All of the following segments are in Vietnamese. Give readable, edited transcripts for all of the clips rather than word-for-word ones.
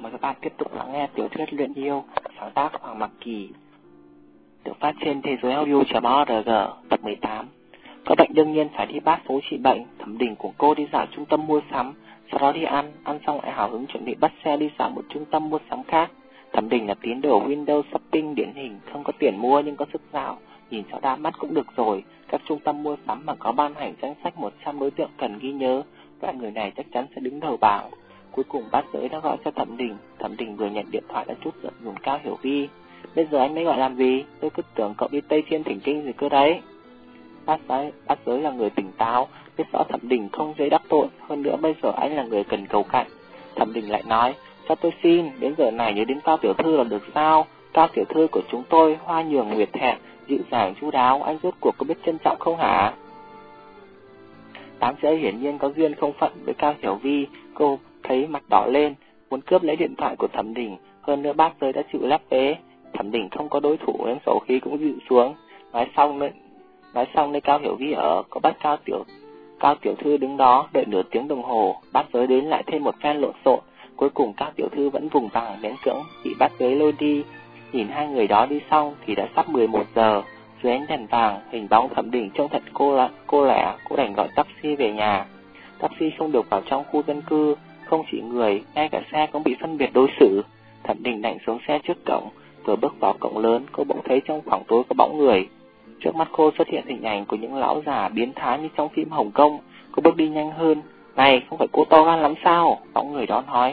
mời các bạn tiếp tục lắng nghe tiểu thuyết Luyện Yêu, sáng tác Hoàng Mặc Kỳ, được phát trên thế giới audio.org, tập 18. Có bệnh đương nhiên phải đi bát phố trị bệnh. Thẩm Đình cùng cô đi dạo trung tâm mua sắm, sau đó đi ăn xong lại hào hứng chuẩn bị bắt xe đi dạo một trung tâm mua sắm khác. Thẩm Đình là tín đồ window shopping điển hình, không có tiền mua nhưng có sức dạo, nhìn cho đa mắt cũng được rồi. Các trung tâm mua sắm mà có ban hành danh sách 100 đối tượng cần ghi nhớ, loại người này chắc chắn sẽ đứng đầu bảng. Cuối cùng bát giới đã gọi cho Thẩm Đình. Thẩm Đình vừa nhận điện thoại đã chút giận dùng Cao Hiểu Vi. Bây giờ anh mới gọi làm gì? Tôi cứ tưởng cậu đi Tây Thiên thỉnh kinh gì cơ đấy. Bát giới là người tỉnh táo, biết rõ Thẩm Đình không dễ đắc tội. Hơn nữa bây giờ anh là người cần cầu cạnh. Thẩm Đình lại nói, cho tôi xin, đến giờ này nhớ đến Cao tiểu thư là được sao? Cao tiểu thư của chúng tôi, hoa nhường nguyệt thẹn, dịu dàng chu đáo, anh rốt cuộc có biết trân trọng không hả? Tám sẽ hiển nhiên có duyên không phận với Cao Hiểu Vi. Cô thấy mặt đỏ lên, muốn cướp lấy điện thoại của Thẩm Đình. Hơn nữa bác giới đã chịu lắp vế. Thẩm Đình không có đối thủ nên xấu khí cũng dịu xuống. Nói xong nơi Cao Hiểu Vi ở, có bắt Cao tiểu thư đứng đó đợi nửa tiếng đồng hồ. Bác giới đến lại thêm một phen lộn xộn. Cuối cùng Cao tiểu thư vẫn vùng vằng miễn cưỡng bị bác giới lôi đi. Nhìn hai người đó đi xong thì đã sắp 11 giờ. Dưới ánh đèn vàng, hình bóng Thẩm Đình trông thật cô lẻ. Cô đành gọi taxi về nhà. Taxi không được vào trong khu dân cư, không chỉ người, ngay cả xe cũng bị phân biệt đối xử. Thẩm Đình đành xuống xe trước cổng. Vừa bước vào cổng lớn, cô bỗng thấy trong khoảng tối có bóng người. Trước mắt cô xuất hiện hình ảnh của những lão già biến thái như trong phim Hồng Kông. Cô bước đi nhanh hơn. Này, không phải cô to gan lắm sao? Bóng người đó nói.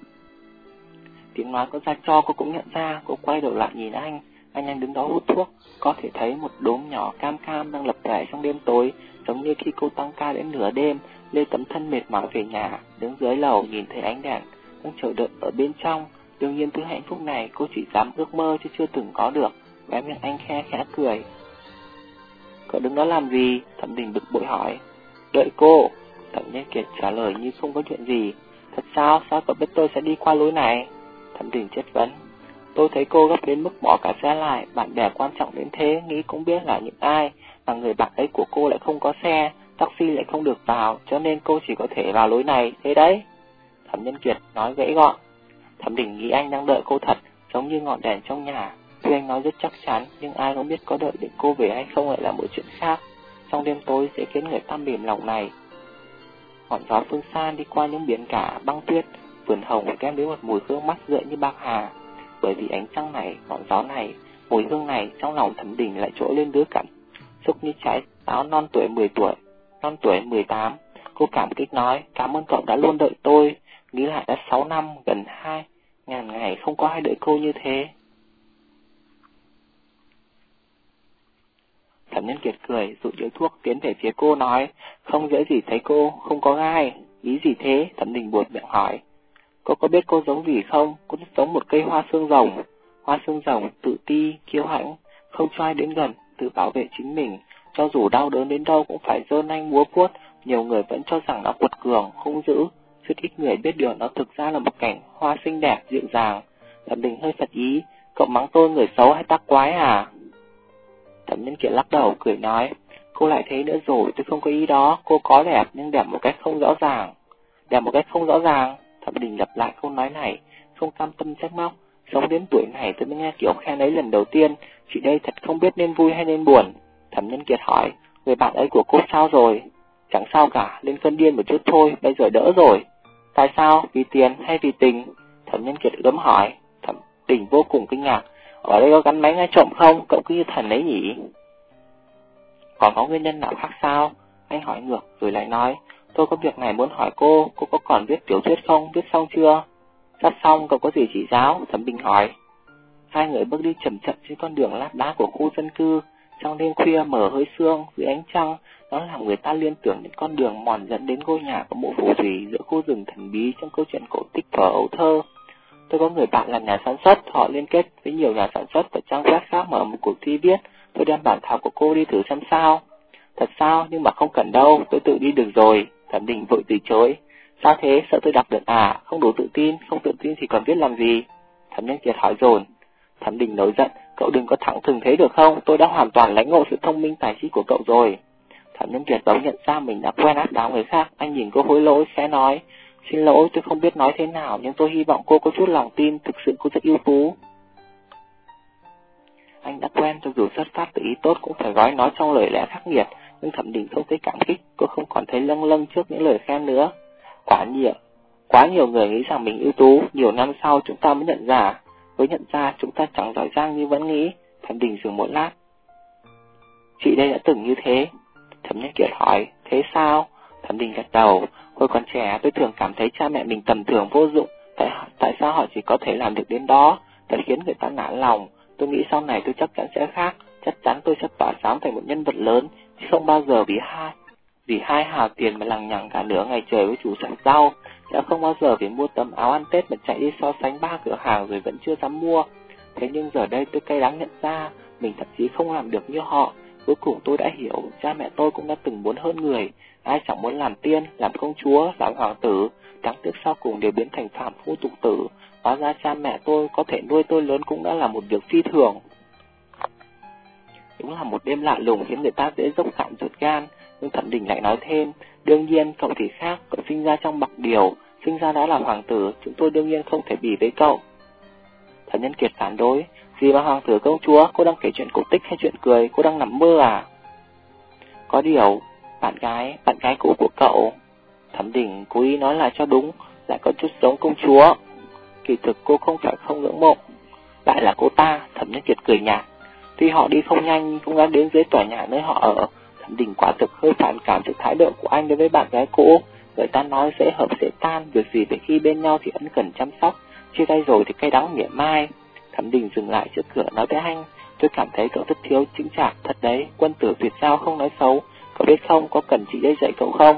Tiếng nói có ra cho cô cũng nhận ra. Cô quay đầu lại nhìn anh. Anh đang đứng đó hút thuốc. Có thể thấy một đốm nhỏ cam cam đang lập lẻ trong đêm tối, giống như khi cô tăng ca đến nửa đêm, lê tấm thân mệt mỏi về nhà. Đứng dưới lầu nhìn thấy ánh đèn đang chờ đợi ở bên trong. Đương nhiên thứ hạnh phúc này cô chỉ dám ước mơ chứ chưa từng có được. Khóe miệng anh khẽ cười. Cậu đứng đó làm gì? Thẩm Đình bực bội hỏi. Đợi cô. Thẩm Nhân Kiệt trả lời như không có chuyện gì. Thật sao? Sao cậu biết tôi sẽ đi qua lối này? Thẩm Đình chất vấn. Tôi thấy cô gấp đến mức bỏ cả xe lại. Bạn bè quan trọng đến thế, nghĩ cũng biết là những ai. Mà người bạn ấy của cô lại không có xe, taxi lại không được vào, cho nên cô chỉ có thể vào lối này, thế đấy. Thẩm Nhân Kiệt nói gãy gọn. Thẩm Đình nghĩ anh đang đợi cô thật, giống như ngọn đèn trong nhà. Tuy anh nói rất chắc chắn, nhưng ai cũng biết có đợi để cô về hay không lại là một chuyện khác. Trong đêm tối sẽ khiến người ta mềm lòng này. Ngọn gió phương xa đi qua những biển cả băng tuyết, vườn hồng kèm với một mùi hương mát rượi như bạc hà. Bởi vì ánh trăng này, ngọn gió này, mùi hương này, trong lòng Thẩm Đình lại trỗi lên đứa cảm xúc như trái táo non tuổi 18. Cô cảm kích nói, cảm ơn cậu đã luôn đợi tôi. Nghĩ lại đã 6 năm, gần 2.000 ngày không có ai đợi cô như thế. Thẩm Nhân Kiệt cười, rụi điếu thuốc tiến về phía cô nói, không dễ gì thấy cô, không có gai. Ý gì thế? Thẩm Đình buột miệng hỏi. Cô có biết cô giống gì không? Cô giống một cây hoa xương rồng. Hoa xương rồng tự ti, kiêu hãnh, không cho ai đến gần, tự bảo vệ chính mình. Cho dù đau đớn đến đâu cũng phải giơ nanh múa vuốt. Nhiều người vẫn cho rằng nó quật cường, hung dữ. Rất ít người biết điều nó thực ra là một cảnh hoa xinh đẹp, dịu dàng. Thẩm Đình hơi phật ý, cậu mắng tôi người xấu hay tác quái à? Thẩm Nhân Kiệt lắc đầu cười nói, cô lại thế nữa rồi, tôi không có ý đó. Cô có đẹp nhưng đẹp một cách không rõ ràng. Đẹp một cách không rõ ràng? Thẩm Đình lặp lại câu nói này, không cam tâm trách móc. Sống đến tuổi này tôi mới nghe kiểu khen ấy lần đầu tiên. Chị đây thật không biết nên vui hay nên buồn. Thẩm Nhân Kiệt hỏi, người bạn ấy của cô sao rồi? Chẳng sao cả, lên cơn điên một chút thôi, bây giờ đỡ rồi. Tại sao? Vì tiền hay vì tình? Thẩm Nhân Kiệt gấm hỏi. Thẩm Đình vô cùng kinh ngạc. Ở đây có gắn máy nghe trộm không? Cậu cứ như thần ấy nhỉ? Còn có nguyên nhân nào khác sao? Anh hỏi ngược rồi lại nói, tôi có việc này muốn hỏi cô có còn viết tiểu thuyết không? Viết xong chưa? Sắp xong, cậu có gì chỉ giáo? Thẩm Đình hỏi. Hai người bước đi chậm chậm trên con đường lát đá của khu dân cư. Trong đêm khuya mở hơi sương, dưới ánh trăng, nó làm người ta liên tưởng đến con đường mòn dẫn đến ngôi nhà của mộ phù thủy giữa khu rừng thần bí trong câu chuyện cổ tích thuở ấu thơ. Tôi có người bạn làm nhà sản xuất, họ liên kết với nhiều nhà sản xuất và trang web khác mở một cuộc thi viết. Tôi đem bản thảo của cô đi thử xem sao. Thật sao? Nhưng mà không cần đâu, tôi tự đi được rồi. Thẩm Đình vội từ chối. Sao thế? Sợ tôi đọc được à? Không đủ tự tin, không tự tin thì còn viết làm gì? Thẩm Nhân Kiệt hỏi dồn. Thẩm Đình nổi giận, cậu đừng có thẳng thừng thế được không? Tôi đã hoàn toàn lãnh ngộ sự thông minh tài trí của cậu rồi. Thẩm Nhân Kiệt bỗng nhận ra mình đã quen áp đảo người khác. Anh nhìn cô hối lỗi, khẽ nói, Xin lỗi, tôi không biết nói thế nào, nhưng tôi hy vọng cô có chút lòng tin, thực sự cô rất ưu tú. Anh đã quen, cho dù xuất phát từ ý tốt cũng phải gói nói trong lời lẽ khắc nghiệt, nhưng Thẩm Đình không thấy cảm kích, cô không còn thấy lâng lâng trước những lời khen nữa. Quá nhiều người nghĩ rằng mình ưu tú, nhiều năm sau chúng ta mới nhận ra. Với nhận ra chúng ta chẳng giỏi giang như vẫn nghĩ. Thẩm Đình dừng một lát. Chị đây đã từng như thế. Thẩm Nhân Kiệt hỏi, thế sao? Thẩm Đình gật đầu, hồi còn trẻ tôi thường cảm thấy cha mẹ mình tầm thường vô dụng. Tại sao họ chỉ có thể làm được đến đó? Thật khiến người ta nản lòng. Tôi nghĩ sau này tôi chắc chắn sẽ khác. Chắc chắn tôi sẽ tỏa sáng thành một nhân vật lớn, chứ không bao giờ vì hai hào tiền mà lằng nhằng cả nửa ngày trời với chủ sạp rau. Sẽ không bao giờ vì mua tấm áo ăn Tết mà chạy đi so sánh 3 cửa hàng rồi vẫn chưa dám mua. Thế nhưng giờ đây tôi cay đắng nhận ra mình thậm chí không làm được như họ. Cuối cùng tôi đã hiểu, cha mẹ tôi cũng đã từng muốn hơn người. Ai chẳng muốn làm tiên, làm công chúa, làm hoàng tử. Đáng tiếc sau cùng đều biến thành phàm phu tục tử. Hóa ra cha mẹ tôi có thể nuôi tôi lớn cũng đã là một việc phi thường. Đúng là một đêm lạ lùng khiến người ta dễ dốc cạn ruột gan. Nhưng Thẩm Đình lại nói thêm, đương nhiên cậu thì khác, cậu sinh ra trong bậc điều, sinh ra đã là hoàng tử, chúng tôi đương nhiên không thể bì với cậu. Thẩm Nhân Kiệt phản đối, gì mà hoàng tử công chúa, cô đang kể chuyện cổ tích hay chuyện cười, cô đang nằm mơ à? Có điều, bạn gái cũ của cậu. Thẩm Đình cố ý nói lại cho đúng, lại có chút giống công chúa. Kỳ thực cô không phải không ngưỡng mộ, lại là cô ta. Thẩm Nhân Kiệt cười nhạt, tuy họ đi không nhanh nhưng cũng đã đến dưới tòa nhà nơi họ ở. Thẩm Đình quả thực hơi phản cảm sự thái độ của anh đối với bạn gái cũ. Người ta nói dễ hợp dễ tan, việc gì phải khi bên nhau thì ân cần chăm sóc, chia tay rồi thì cay đắng mỉa mai. Thẩm Đình dừng lại trước cửa nói với anh, tôi cảm thấy cậu rất thiếu chững chạc thật đấy, quân tử tuyệt giao không nói xấu, cậu biết không, có cần chị đây dạy cậu không?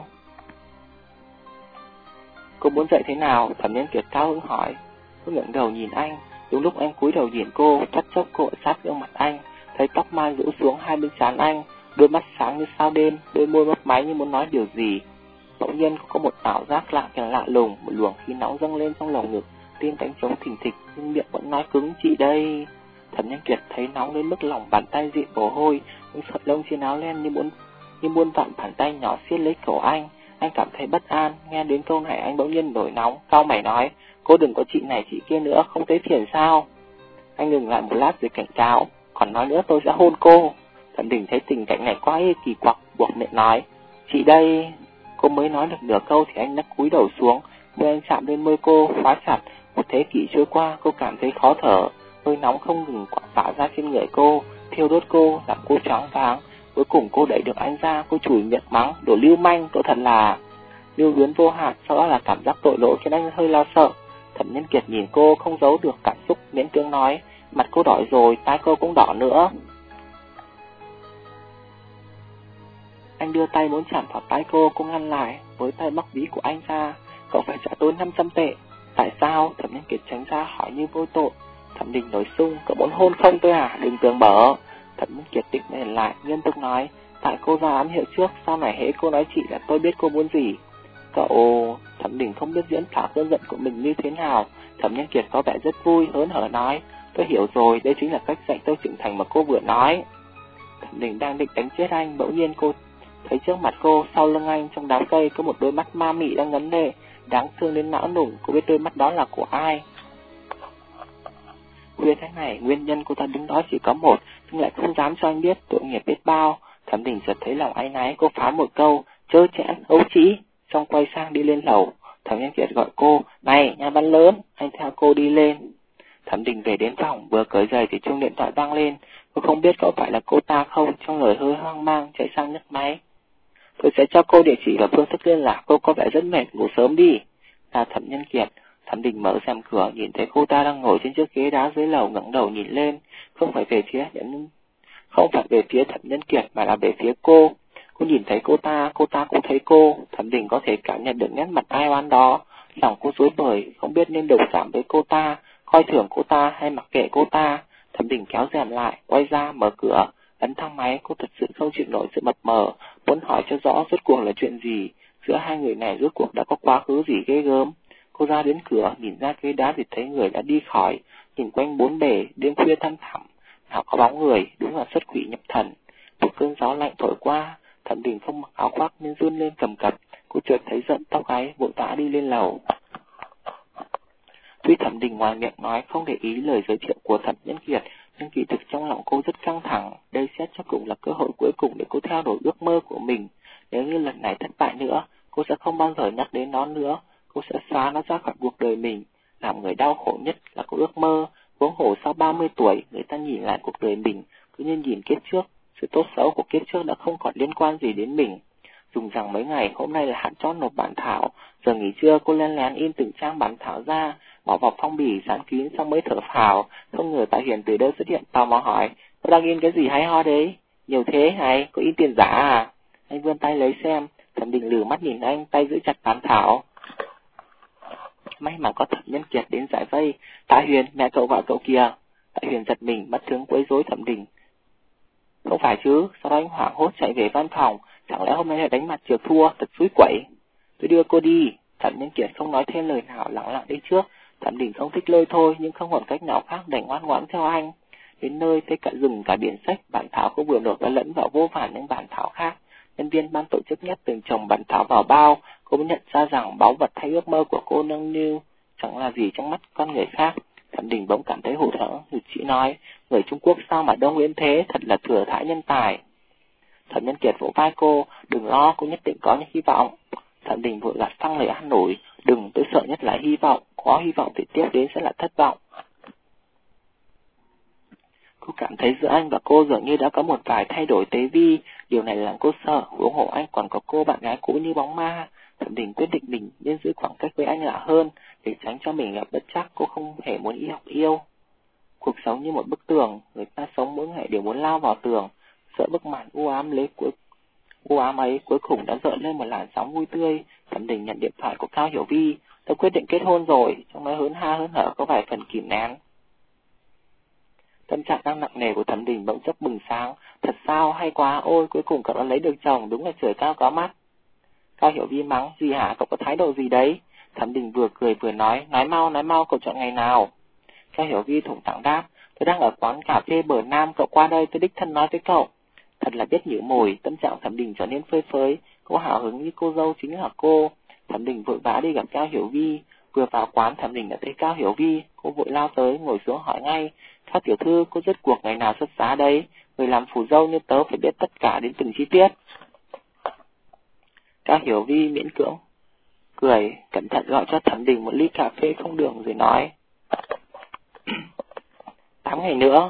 Cô muốn dạy thế nào? Thẩm Nhân Kiệt cao hứng hỏi. Cô ngẩng đầu nhìn anh, đúng lúc anh cúi đầu nhìn cô, thoát chốc cô ở sát gương mặt anh, thấy tóc mai rũ xuống hai bên trán anh, đôi mắt sáng như sao đêm, đôi môi mấp máy như muốn nói điều gì. Bỗng nhiên có một ảo giác lạ lùng, một luồng khí nóng dâng lên trong lồng ngực, tim đánh trống thình thịch, nhưng miệng vẫn nói cứng, chị đây. Thẩm Nhân Kiệt thấy nóng đến mức lòng bàn tay dịn mồ hôi, những sợi lông trên áo len như muôn vạn bàn tay nhỏ siết lấy cổ anh. Anh cảm thấy bất an, nghe đến câu này anh bỗng nhiên nổi nóng, cau mày nói, cô đừng có chị này chị kia nữa, không thấy phiền sao? Anh ngừng lại một lát rồi cảnh cáo, còn nói nữa tôi sẽ hôn cô. Thẩm Đình thấy tình cảnh này quá kỳ quặc, buộc miệng nói, chị đây. Cô mới nói được nửa câu thì anh đã cúi đầu xuống, môi anh chạm lên môi cô, khóa chặt. Một thế kỷ trôi qua, cô cảm thấy khó thở, hơi nóng không ngừng phả ra trên người cô, thiêu đốt cô, làm cô choáng váng. Cuối cùng cô đẩy được anh ra, cô chửi miệng mắng, đồ lưu manh, cậu thật là lưu luyến vô hạn. Sau đó là cảm giác tội lỗi khiến anh hơi lo sợ. Thẩm Nhân Kiệt nhìn cô không giấu được cảm xúc, miễn cưỡng nói, mặt cô đỏ rồi, tai cô cũng đỏ nữa. Anh đưa tay muốn chạm vào tay cô ngăn lại, với tay móc ví của anh ra, cậu phải trả tôi 500 tệ. Tại sao? Thẩm Nhân Kiệt tránh ra hỏi như vô tội. Thẩm Đình nổi sung, cậu muốn hôn không tôi à? Đừng tưởng bở. Thẩm Nhân Kiệt định nhìn lại, nghiêm túc nói, tại cô ra ám hiệu trước, sau này hễ cô nói chị là tôi biết cô muốn gì. Cậu... Thẩm Đình không biết diễn tả cơn giận của mình như thế nào. Thẩm Nhân Kiệt có vẻ rất vui, hớn hở nói, tôi hiểu rồi, đây chính là cách dạy tôi trưởng thành mà cô vừa nói. Thẩm Đình đang định đánh chết anh, bỗng nhiên cô thấy trước mặt cô, sau lưng anh trong đám cây có một đôi mắt ma mị đang ngấn lệ, đáng thương đến não nùng. Cô biết đôi mắt đó là của ai? Khuya thế này, nguyên nhân cô ta đứng đó chỉ có một, nhưng lại không dám cho anh biết, tội nghiệp biết bao. Thẩm Đình chợt thấy lòng áy náy, cô phán một câu, chớ chẽn, ấu trĩ, xong quay sang đi lên lầu. Thẩm Nhân Kiệt gọi cô, này, nhà văn lớn, anh theo cô đi lên. Thẩm Đình về đến phòng, vừa cởi giày thì chuông điện thoại vang lên. Cô không biết có phải là cô ta không, trong lời hơi hoang mang, chạy sang nhấc máy. Tôi sẽ cho cô địa chỉ và phương thức liên lạc, cô có vẻ rất mệt, ngủ sớm đi. Là Thẩm Nhân Kiệt. Thẩm Đình mở rèm cửa, nhìn thấy cô ta đang ngồi trên chiếc ghế đá dưới lầu, ngẩng đầu nhìn lên, không phải về phía Thẩm Nhân Kiệt mà là về phía cô. Cô nhìn thấy cô ta cũng thấy cô. Thẩm Đình có thể cảm nhận được nét mặt ai oán đó. Lòng cô rối bời, không biết nên đồng cảm với cô ta, coi thường cô ta hay mặc kệ cô ta. Thẩm Đình kéo rèm lại, quay ra, mở cửa, ấn thang máy. Cô thật sự không chịu nổi sự mập mờ, muốn hỏi cho rõ rốt cuộc là chuyện gì, giữa hai người này rốt cuộc đã có quá khứ gì ghê gớm. Cô ra đến cửa, nhìn ra ghế đá thì thấy người đã đi khỏi, nhìn quanh bốn bề, đêm khuya thăm thẳm, nào có bóng người, đúng là xuất quỷ nhập thần. Một cơn gió lạnh thổi qua, Thẩm Đình không mặc áo khoác nên run lên cầm cập. Cô chợt thấy giận tóc gáy, vội vã đi lên lầu. Tuy Thẩm Đình ngoài miệng nói không để ý lời giới thiệu của Thẩm Nhân Kiệt, nhưng kỳ thực trong lòng cô rất căng thẳng. Đây xét cho cùng là cơ hội cuối cùng để cô theo đuổi ước mơ của mình. Nếu như lần này thất bại nữa, cô sẽ không bao giờ nhắc đến nó nữa. Cô sẽ xóa nó ra khỏi cuộc đời mình. Làm người đau khổ nhất là có ước mơ. Huống hồ sau 30 tuổi, người ta nhìn lại cuộc đời mình, cứ như nhìn kiếp trước. Sự tốt xấu của kiếp trước đã không còn liên quan gì đến mình. Dùng rằng mấy ngày hôm nay là hạn chót nộp bản thảo. Giờ nghỉ trưa cô lén lén in từng trang bản thảo ra, bỏ vào phong bì dán kín xong mới thở phào. Không ngờ Tạ Huyền từ đâu xuất hiện, tò mò hỏi: "Cô đang in cái gì hay ho đấy? Nhiều thế hay, có in tiền giả à?" Anh vươn tay lấy xem. Thẩm Đình lử mắt nhìn anh, tay giữ chặt bản thảo. May mà có Thẩm Nhân Kiệt đến giải vây. "Tạ Huyền, mẹ cậu gọi cậu kìa." Tạ Huyền giật mình, mất hứng quấy rối Thẩm Đình. "Không phải chứ?" Sau đó anh hoảng hốt chạy về văn phòng. "Chẳng lẽ hôm nay lại đánh mặt trượt thua, thật xúi quẩy." "Tôi đưa cô đi." Thẩm Nhân Kiệt không nói thêm lời nào, lặng lặng đi trước. Thẩm Đình không thích lôi thôi, nhưng không còn cách nào khác đành ngoan ngoãn theo anh. Đến nơi thấy cả rừng cả biển sách, bản thảo cô vừa nộp đã lẫn vào vô vàn những bản thảo khác. Nhân viên ban tổ chức nhét từng chồng bản thảo vào bao, cô mới nhận ra rằng báu vật hay ước mơ của cô nâng niu chẳng là gì trong mắt con người khác. Thẩm Đình bỗng cảm thấy hụt hẫng, hụt chỉ nói: "Người Trung Quốc sao mà đông đến thế, thật là thừa thãi nhân tài." Thẩm Nhân Kiệt vỗ vai cô: "Đừng lo, cô nhất định có những hy vọng." Thẩm Đình vội gạt phăng lời an ủi: "Đừng, tôi sợ nhất là hy vọng, có hy vọng thì tiếp đến sẽ là thất vọng." Cô cảm thấy giữa anh và cô dường như đã có một vài thay đổi tế vi, điều này làm cô sợ, huống hồ anh còn có cô bạn gái cũ như bóng ma. Thẩm Đình quyết định mình nên giữ khoảng cách với anh lạ hơn, để tránh cho mình gặp bất trắc. Cô không hề muốn y học yêu. Cuộc sống như một bức tường, người ta sống mỗi ngày đều muốn lao vào tường, sợ bức màn u ám ấy cuối cùng đã gợn lên một làn sóng vui tươi. Thẩm Đình nhận điện thoại của Cao Hiểu Vi: "Tôi quyết định kết hôn rồi." Trong nói hớn ha hớn hở có vài phần kìm nén. Tâm trạng đang nặng nề của Thẩm Đình bỗng chốc bừng sáng: "Thật sao, hay quá, ôi cuối cùng cậu đã lấy được chồng, đúng là trời cao có mắt." Cao Hiểu Vi mắng: "Gì hả, cậu có thái độ gì đấy?" Thẩm Đình vừa cười vừa nói mau, cậu chọn ngày nào?" Cao Hiểu Vi thủng thẳng đáp: "Tôi đang ở quán cà phê bờ Nam, cậu qua đây tôi đích thân nói với cậu." Thật là biết nhử mồi. Tâm trạng Thẩm Đình trở nên phơi phới. Cô hào hứng như cô dâu chính là cô. Thẩm Đình vội vã đi gặp Cao Hiểu Vi. Vừa vào quán, Thẩm Đình đã thấy Cao Hiểu Vi. Cô vội lao tới, ngồi xuống hỏi ngay: "Cao tiểu thư, cô rốt cuộc ngày nào xuất giá đấy? Người làm phù dâu như tớ phải biết tất cả đến từng chi tiết." Cao Hiểu Vi miễn cưỡng cười, cẩn thận gọi cho Thẩm Đình một ly cà phê không đường rồi nói: 8 ngày nữa.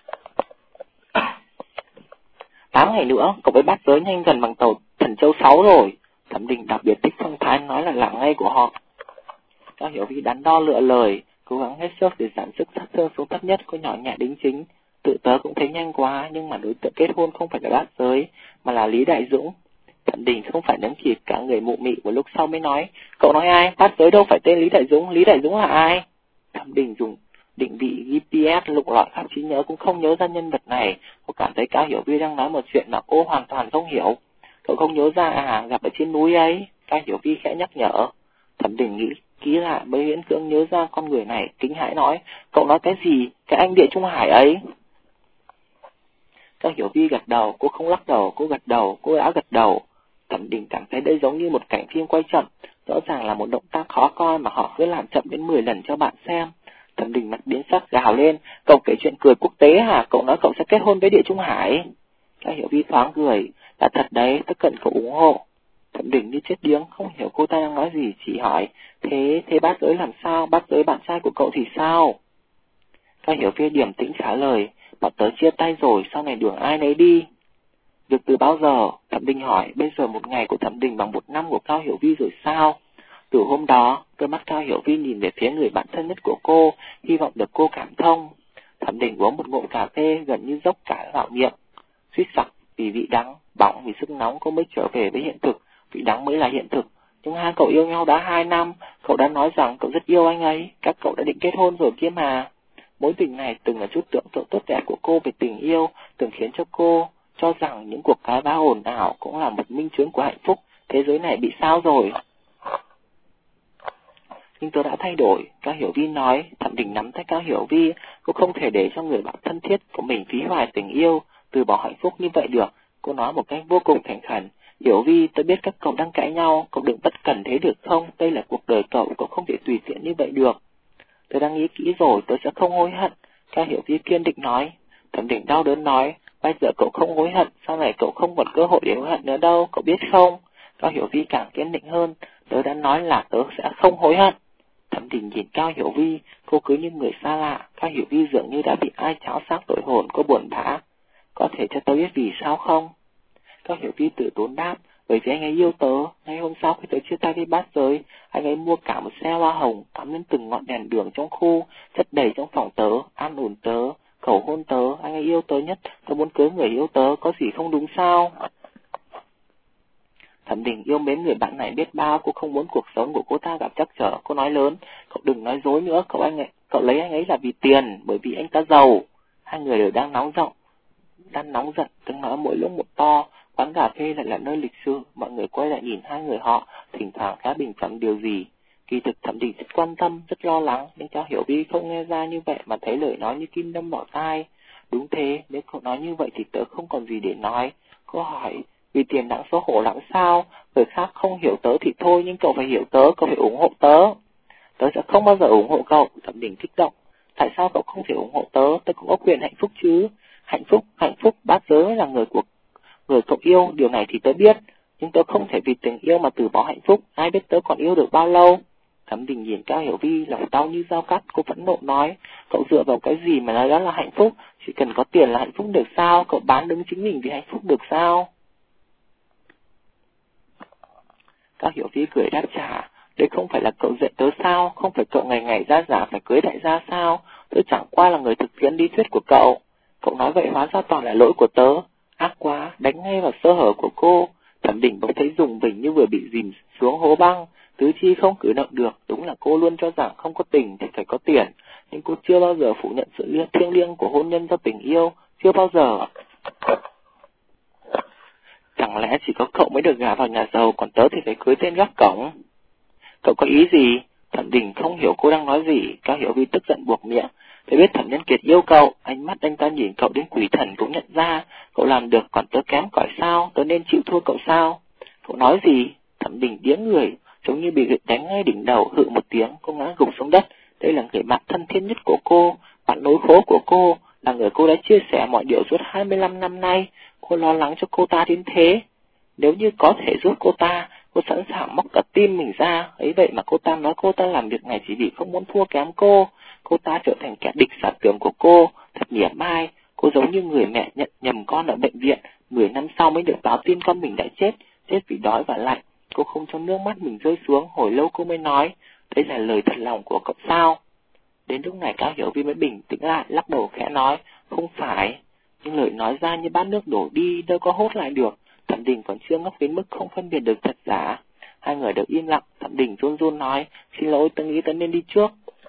8 ngày nữa, cậu với bát giới nhanh gần bằng tàu Thần Châu 6 rồi. Thẩm Đình đặc biệt thích phong thái nói là lặng ngay của họ. Cao Hiểu Vi đắn đo lựa lời, cố gắng hết sức để giảm sức sát thương xuống thấp nhất. Cô nhỏ nhẹ đính chính: "Tự tớ cũng thấy nhanh quá, nhưng mà đối tượng kết hôn không phải là bát giới, mà là Lý Đại Dũng." Thẩm Đình không phải nắm kịp, cả người mụ mị một lúc sau mới nói: "Cậu nói ai? Bát giới đâu phải tên Lý Đại Dũng, Lý Đại Dũng là ai?" Thẩm Đình dùng định vị GPS lục lọi khắp trí nhớ cũng không nhớ ra nhân vật này. Cô cảm thấy Cao Hiểu Vi đang nói một chuyện mà cô hoàn toàn không hiểu. "Cậu không nhớ ra à, gặp ở trên núi ấy?" Cao Hiểu Vi khẽ nhắc nhở. Thẩm Đình nghĩ kỹ lại mới miễn cưỡng nhớ ra con người này, kinh hãi nói: "Cậu nói cái gì? Cái anh Địa Trung Hải ấy?" Cao Hiểu Vi gật đầu. Cô không lắc đầu, cô gật đầu, cô đã gật đầu. Thẩm Đình cảm thấy đây giống như một cảnh phim quay chậm, rõ ràng là một động tác khó coi mà họ cứ làm chậm đến 10 lần cho bạn xem. Thẩm Đình mặt biến sắc gào lên: "Cậu kể chuyện cười quốc tế hả? Cậu nói cậu sẽ kết hôn với Địa Trung Hải?" Cao Hiểu Vi thoáng cười: "Là thật đấy, tôi cần cậu ủng hộ." Thẩm Đình như chết điếng, không hiểu cô ta đang nói gì, chỉ hỏi: Thế bát giới làm sao? Bát giới bạn trai của cậu thì sao?" Cao Hiểu Vi điềm tĩnh trả lời: "Bọn tớ chia tay rồi, sau này đường ai nấy đi." "Việc từ bao giờ?" Thẩm Đình hỏi. Bây giờ một ngày của Thẩm Đình bằng 1 năm của Cao Hiểu Vi rồi sao? Từ hôm đó, đôi mắt Cao Hiểu Vi nhìn về phía người bạn thân nhất của cô, hy vọng được cô cảm thông. Thẩm Đình uống một ngụm cà phê gần như dốc cả vào miệng, suýt sặc vì vị đắng, bỏng vì sức nóng. Cô mới trở về với hiện thực, vị đắng mới là hiện thực. Nhưng hai cậu yêu nhau đã 2 năm, cậu đã nói rằng cậu rất yêu anh ấy, các cậu đã định kết hôn rồi kia mà. Mối tình này từng là chút tưởng tượng tốt đẹp của cô về tình yêu, từng khiến cho cô cho rằng những cuộc cái vã ồn ào cũng là một minh chứng của hạnh phúc. Thế giới này bị sao rồi? Nhưng tôi đã thay đổi, Cao Hiểu Vi nói. Thẩm Đình nắm tay Cao Hiểu Vi. Cô không thể để cho người bạn thân thiết của mình phí hoài tình yêu, từ bỏ hạnh phúc như vậy được. Cô nói một cách vô cùng thành khẩn: Hiểu Vi, tôi biết các cậu đang cãi nhau, cậu đừng bất cẩn thế được không? Đây là cuộc đời cậu không thể tùy tiện như vậy được. Tôi đang nghĩ kỹ rồi, tôi sẽ không hối hận. Cao Hiểu Vi kiên định nói. Thẩm Định đau đớn nói, bây giờ cậu không hối hận, sau này cậu không còn cơ hội để hối hận nữa đâu, cậu biết không? Cao Hiểu Vi càng kiên định hơn, tớ đã nói là tớ sẽ không hối hận. Thẩm Định nhìn Cao Hiểu Vi, cô cứ như người xa lạ. Cao Hiểu Vi dường như đã bị ai cháo xác tội hồn, cô buồn bã. Có thể cho tớ biết vì sao không? Cao Hiểu Vi tự tốn đáp, bởi vì anh ấy yêu tớ. Ngay hôm sau khi tớ chia tay với bát giới, anh ấy mua cả một xe hoa hồng, cắm lên từng ngọn đèn đường trong khu, chất đầy trong phòng tớ, an ủi tớ, cầu hôn tớ. Anh ấy yêu tớ nhất, tớ muốn cưới người yêu tớ, có gì không đúng sao? Thẩm Định yêu mến người bạn này biết bao, cô không muốn cuộc sống của cô ta gặp trắc trở. Cô nói lớn, cậu đừng nói dối nữa, cậu lấy anh ấy là vì tiền, bởi vì anh ta giàu. Hai người đều đang nóng giận, tiếng nói mỗi lúc một to. Quán cà phê lại là nơi lịch sự, mọi người quay lại nhìn hai người họ, thỉnh thoảng khá bình phẩm điều gì. Kỳ thực Thẩm Định rất quan tâm, rất lo lắng, nhưng Cao Hiểu Vi không nghe ra như vậy mà thấy lời nói như kim đâm vào tai. Đúng thế, nếu cậu nói như vậy thì tớ không còn gì để nói. Cô hỏi, vì tiền đáng xấu hổ lắm sao? Người khác không hiểu tớ thì thôi, nhưng cậu phải hiểu tớ, cậu phải ủng hộ tớ. Tớ sẽ không bao giờ ủng hộ cậu. Thẩm Định kích động. Tại sao cậu không thể ủng hộ tớ? Tớ cũng có quyền hạnh phúc chứ. Hạnh phúc, bát giới là người cậu yêu, điều này thì tớ biết. Nhưng tớ không thể vì tình yêu mà từ bỏ hạnh phúc. Ai biết tớ còn yêu được bao lâu? Thẩm Định nhìn Cao Hiểu Vi, lòng đau như dao cắt. Cô phẫn nộ nói, cậu dựa vào cái gì mà nói đó là hạnh phúc? Chỉ cần có tiền là hạnh phúc được sao? Cậu bán đứng chính mình vì hạnh phúc được sao? Cao Hiểu Vi cười đáp trả, đây không phải là cậu dạy tớ sao? Không phải cậu ngày ngày ra giả phải cưới đại gia sao? Tớ chẳng qua là người thực hiện lý thuyết của cậu. Cậu nói vậy hóa ra toàn là lỗi của tớ. Ác quá, đánh ngay vào sơ hở của cô. Thẩm Định bỗng thấy rùng rỉnh như vừa bị dìm xuống hố băng, tứ chi không cử động được. Đúng là cô luôn cho rằng không có tình thì phải có tiền, nhưng cô chưa bao giờ phủ nhận sự thiêng liêng của hôn nhân do tình yêu, chưa bao giờ. Chẳng lẽ chỉ có cậu mới được gả vào nhà giàu, còn tớ thì phải cưới tên gác cổng? Cậu có ý gì? Thẩm Định không hiểu cô đang nói gì. Cao Hiểu Vi tức giận buộc miệng. Tôi biết Thẩm Nhân Kiệt yêu cậu, ánh mắt anh ta nhìn cậu đến quỷ thần cũng nhận ra. Cậu làm được còn tớ kém cỏi sao? Tớ nên chịu thua cậu sao? Cậu nói gì? Thẩm Định điếng người, giống như bị đánh ngay đỉnh đầu, hự một tiếng, cô ngã gục xuống đất. Đây là người bạn thân thiết nhất của cô, bạn nối khố của cô, là người cô đã chia sẻ mọi điều suốt 25 năm nay. Cô lo lắng cho cô ta đến thế. Nếu như có thể giúp cô ta, cô sẵn sàng móc cả tim mình ra. Ấy vậy mà cô ta nói cô ta làm việc này chỉ vì không muốn thua kém cô. Cô ta trở thành kẻ địch giả tưởng của cô. Thật mỉa mai. Cô giống như người mẹ nhận nhầm con ở bệnh viện, 10 năm sau mới được báo tin con mình đã chết vì đói và lạnh. Cô không cho nước mắt mình rơi xuống. Hồi lâu cô mới nói, đây là lời thật lòng của cậu sao? Đến lúc này Cao Hiểu Vi mới bình tĩnh lại, lắc đầu khẽ nói, không phải. Nhưng lời nói ra như bát nước đổ đi, đâu có hốt lại được. Thẩm Định còn chưa ngốc đến mức không phân biệt được thật giả. Hai người đều im lặng. Thẩm Định run run nói, xin lỗi, tôi nghĩ tôi nên đi trước.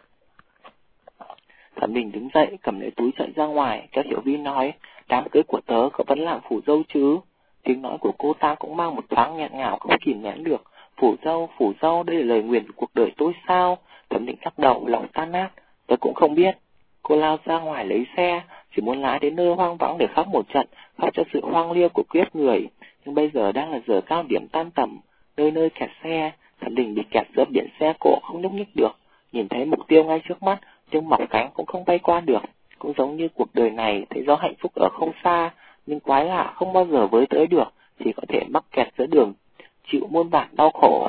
Thẩm Định đứng dậy, cầm lấy túi chạy ra ngoài. Cao Hiểu Vi nói, đám cưới của tớ cậu vẫn làm phủ dâu chứ? Tiếng nói của cô ta cũng mang một thoáng nghẹn ngào không kìm nén được. Phủ dâu, đây là lời nguyền của cuộc đời tôi sao? Thẩm Định lắc đầu, lòng tan nát. Tớ cũng không biết. Cô lao ra ngoài lấy xe, chỉ muốn lái đến nơi hoang vắng để khóc một trận, khóc cho sự hoang liêu của kiếp người. Nhưng bây giờ đang là giờ cao điểm tan tầm, nơi nơi kẹt xe. Thẩm Định bị kẹt giữa biển xe cộ không nhúc nhích được, nhìn thấy mục tiêu ngay trước mắt, nhưng mọc cánh cũng không bay qua được. Cũng giống như cuộc đời này, thấy gió hạnh phúc ở không xa, nhưng quái lạ không bao giờ với tới được, chỉ có thể mắc kẹt giữa đường, chịu muôn vàn đau khổ.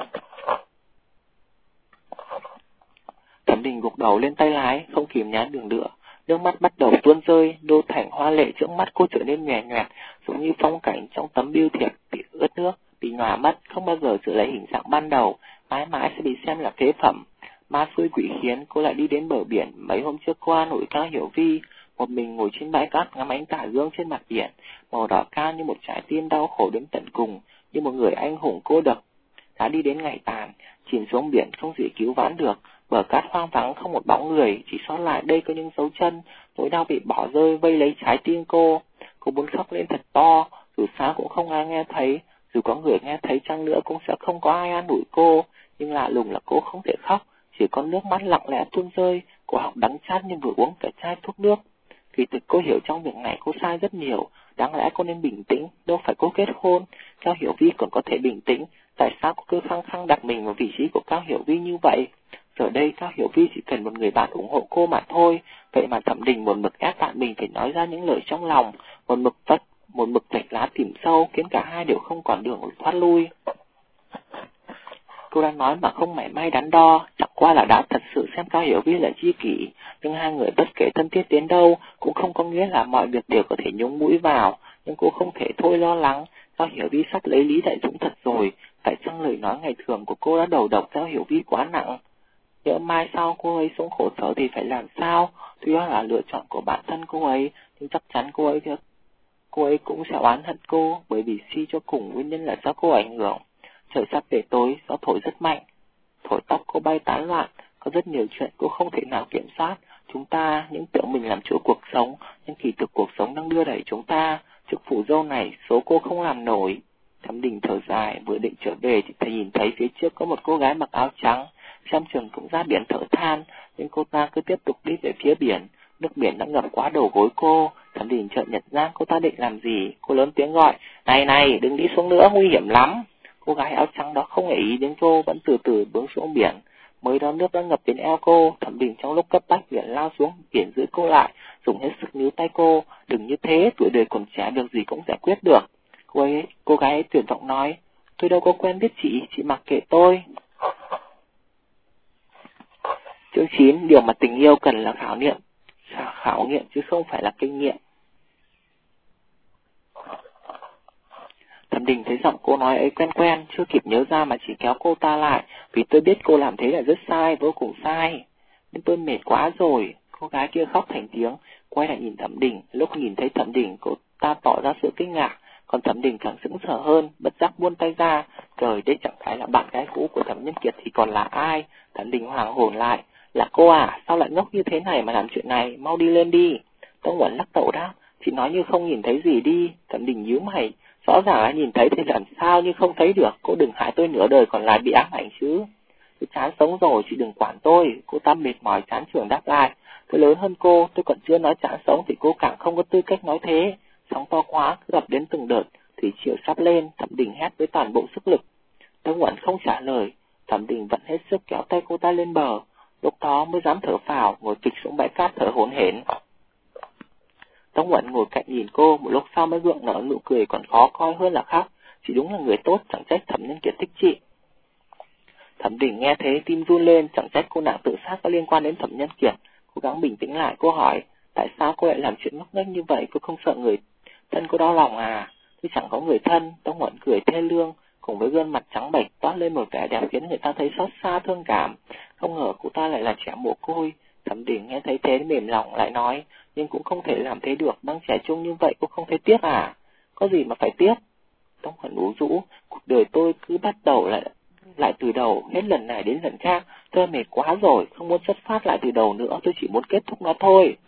Thẩm Định gục đầu lên tay lái, không kìm nén được nữa. Nước mắt bắt đầu tuôn rơi, đô thành hoa lệ trước mắt cô trở nên nhòe nhoẹt, giống như phong cảnh trong tấm bưu thiệp bị ướt nước, bị nhòa mất, không bao giờ trở lại hình dạng ban đầu, mãi mãi sẽ bị xem là phế phẩm. Ma xui quỷ khiến, cô lại đi đến bờ biển. Mấy hôm trước qua nổi Cao Hiểu Vi, một mình ngồi trên bãi cát ngắm ánh tà dương trên mặt biển, màu đỏ cao như một trái tim đau khổ đến tận cùng, như một người anh hùng cô độc. Đã đi đến ngày tàn, chìm xuống biển không gì cứu vãn được. Bờ cát hoang vắng không một bóng người, chỉ sót lại đây có những dấu chân. Nỗi đau bị bỏ rơi vây lấy trái tim cô. Cô muốn khóc lên thật to, dù sao cũng không ai nghe thấy. Dù có người nghe thấy chăng nữa cũng sẽ không có ai an ủi cô. Nhưng lạ lùng là cô không thể khóc, chỉ có nước mắt lặng lẽ tuôn rơi, cổ họng đắng chát như vừa uống cả chai thuốc nước. Kỳ thực cô hiểu trong việc này cô sai rất nhiều, đáng lẽ cô nên bình tĩnh, đâu phải cô kết hôn. Cao Hiểu Vi còn có thể bình tĩnh, tại sao cô cứ khăng khăng đặt mình vào vị trí của Cao Hiểu Vi như vậy? Giờ đây Cao Hiểu Vi chỉ cần một người bạn ủng hộ cô mà thôi, vậy mà Thẩm Đình một mực ép bạn mình phải nói ra những lời trong lòng, một mực vạch lá tìm sâu, khiến cả hai đều không còn đường thoát lui. Cô đang nói mà không mảy may đắn đo, chẳng qua là đã thật sự xem Cao Hiểu Vi là tri kỷ, nhưng hai người bất kể thân thiết đến đâu cũng không có nghĩa là mọi việc đều có thể nhúng mũi vào, nhưng cô không thể thôi lo lắng, Cao Hiểu Vi sắp lấy Lý Đại Dũng thật rồi, tại chăng lời nói ngày thường của cô đã đầu độc Cao Hiểu Vi quá nặng. Nhỡ mai sau cô ấy sống khổ sở thì phải làm sao? Tuy đó là lựa chọn của bản thân cô ấy, nhưng chắc chắn cô ấy cũng sẽ oán hận cô, bởi vì suy cho cùng nguyên nhân là do cô ảnh hưởng. Trời sắp về tối, gió thổi rất mạnh, thổi tóc cô bay tán loạn, có rất nhiều chuyện cô không thể nào kiểm soát. Chúng ta những tưởng mình làm chủ cuộc sống, nhưng kỳ thực cuộc sống đang đưa đẩy chúng ta. Chức phủ dâu này, số cô không làm nổi. Thẩm Đình thở dài, vừa định trở về thì thầy nhìn thấy phía trước có một cô gái mặc áo trắng. Xem chừng cũng ra biển thở than, nhưng cô ta cứ tiếp tục đi về phía biển. Nước biển đã ngập quá đầu gối cô. Thẩm Đình chợt nhận ra cô ta định làm gì. Cô lớn tiếng gọi, này, đừng đi xuống nữa, nguy hiểm lắm. Cô gái áo trắng đó không để ý đến cô, vẫn từ từ bước xuống biển. Mới đó nước đã ngập đến eo cô. Thẩm Đình trong lúc cấp bách liền lao xuống biển giữ cô lại, dùng hết sức níu tay cô. Đừng như thế, tuổi đời còn trẻ, việc gì cũng giải quyết được. Cô gái ấy tuyệt vọng nói, tôi đâu có quen biết chị mặc kệ tôi. Chương 9, điều mà tình yêu cần là khảo nghiệm chứ không phải là kinh nghiệm. Thẩm Đình thấy giọng cô nói ấy quen, chưa kịp nhớ ra mà chỉ kéo cô ta lại, vì tôi biết cô làm thế là rất sai, vô cùng sai. Nhưng tôi mệt quá rồi. Cô gái kia khóc thành tiếng, quay lại nhìn Thẩm Đình. Lúc nhìn thấy Thẩm Đình, cô ta tỏ ra sự kinh ngạc, còn Thẩm Đình càng sững sờ hơn, bất giác buông tay ra. Trời, đây chẳng phải là bạn gái cũ của Thẩm Nhân Kiệt thì còn là ai? Thẩm Đình hoàng hồn lại, là cô à? Sao lại ngốc như thế này mà làm chuyện này? Mau đi lên đi. Tông Uẩn lắc đầu đáp, chị nói như không nhìn thấy gì đi. Thẩm Đình nhíu mày, rõ ràng là nhìn thấy thì làm sao như không thấy được, cô đừng hại tôi nửa đời còn lại bị ám ảnh chứ. Tôi chán sống rồi, chị đừng quản tôi. Cô ta mệt mỏi chán chường đáp lại, tôi lớn hơn cô, tôi còn chưa nói chán sống thì cô càng không có tư cách nói thế. Sóng to quá, cứ gặp đến từng đợt, thủy triều sắp lên. Thẩm Đình hét với toàn bộ sức lực. Tông Uẩn không trả lời. Thẩm Đình vẫn hết sức kéo tay cô ta lên bờ, lúc đó mới dám thở phào, ngồi phịch xuống bãi cát thở hổn hển. Tông Uẩn ngồi cạnh nhìn cô, một lúc sau mới gượng nở nụ cười còn khó coi hơn là khóc. Chị đúng là người tốt, chẳng trách Thẩm Nhân Kiệt thích chị. Thẩm Đình nghe thế tim run lên, chẳng trách cô nàng tự sát có liên quan đến Thẩm Nhân Kiệt. Cố gắng bình tĩnh lại, cô hỏi, tại sao cô lại làm chuyện ngốc nghếch như vậy? Cô không sợ người thân cô đau lòng à? Tôi chẳng có người thân. Tông Uẩn cười thê lương, cùng với gương mặt trắng bệch toát lên một vẻ đẹp khiến người ta thấy xót xa thương cảm. Không ngờ cô ta lại là trẻ mồ côi. Thẩm Đình nghe thấy thế mềm lòng lại nói, nhưng cũng không thể làm thế được, đang trẻ trung như vậy cô không thấy tiếc à? Có gì mà phải tiếc? Tông Uẩn ủ rũ, cuộc đời tôi cứ bắt đầu lại từ đầu, hết lần này đến lần khác, tôi mệt quá rồi, không muốn xuất phát lại từ đầu nữa, tôi chỉ muốn kết thúc nó thôi.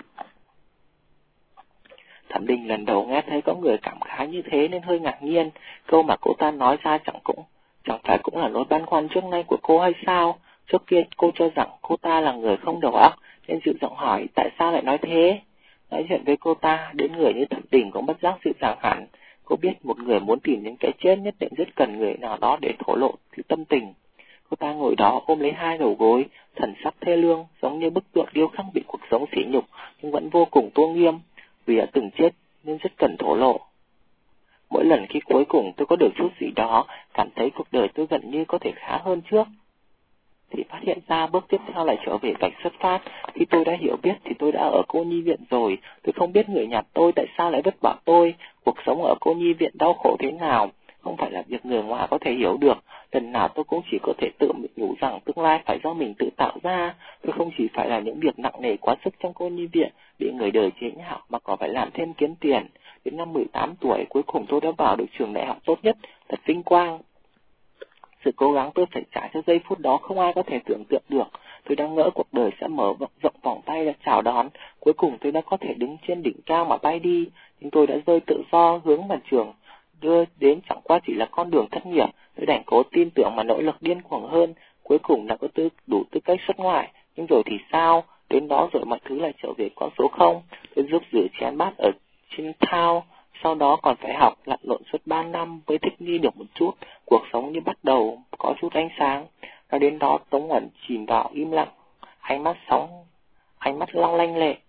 Thẩm Đình lần đầu nghe thấy có người cảm khái như thế nên hơi ngạc nhiên, câu mà cô ta nói ra chẳng phải cũng là nỗi băn khoăn trước nay của cô hay sao? Trước kia cô cho rằng cô ta là người không đầu óc, nên dịu giọng hỏi tại sao lại nói thế? Nói chuyện với cô ta, đến người như Thẩm Đình cũng bất giác dịu dàng hẳn. Cô biết một người muốn tìm những cái chết nhất định rất cần người nào đó để thổ lộ tâm tình. Cô ta ngồi đó ôm lấy hai đầu gối, thần sắc thê lương, giống như bức tượng điêu khắc bị cuộc sống sỉ nhục, nhưng vẫn vô cùng tôn nghiêm. Vì đã từng chết nên rất cần thổ lộ. Mỗi lần khi cuối cùng tôi có được chút gì đó, cảm thấy cuộc đời tôi gần như có thể khá hơn trước, thì phát hiện ra bước tiếp theo lại trở về vạch xuất phát. Khi tôi đã hiểu biết thì tôi đã ở cô nhi viện rồi. Tôi không biết người nhà tôi tại sao lại vứt bỏ tôi. Cuộc sống ở cô nhi viện đau khổ thế nào, không phải là việc người ngoài có thể hiểu được. Lần nào tôi cũng chỉ có thể tự nhủ rằng tương lai phải do mình tự tạo ra. Tôi không chỉ phải là những việc nặng nề quá sức trong cô nhi viện, bị người đời chế nhạo, mà còn phải làm thêm kiếm tiền. Đến năm 18 tuổi, cuối cùng tôi đã vào được trường đại học tốt nhất, thật vinh quang. Sự cố gắng tôi phải trả cho giây phút đó không ai có thể tưởng tượng được. Tôi đang ngỡ cuộc đời sẽ mở rộng vòng tay để chào đón. Cuối cùng tôi đã có thể đứng trên đỉnh cao mà bay đi. Nhưng tôi đã rơi tự do hướng mà trường đưa đến chẳng qua chỉ là con đường thất nghiệp. Tôi đành cố tin tưởng mà nỗ lực điên cuồng hơn. Cuối cùng đã có đủ tư cách xuất ngoại. Nhưng rồi thì sao? Đến đó rồi mọi thứ lại trở về con số 0. Tôi giúp rửa chén bát ở trên thao. Sau đó còn phải học lặn lộn suốt 3 năm mới thích nghi được một chút. Cuộc sống như bắt đầu có chút ánh sáng. Nói đến đó Tống Uẩn chìm vào im lặng, ánh mắt long lanh lệ.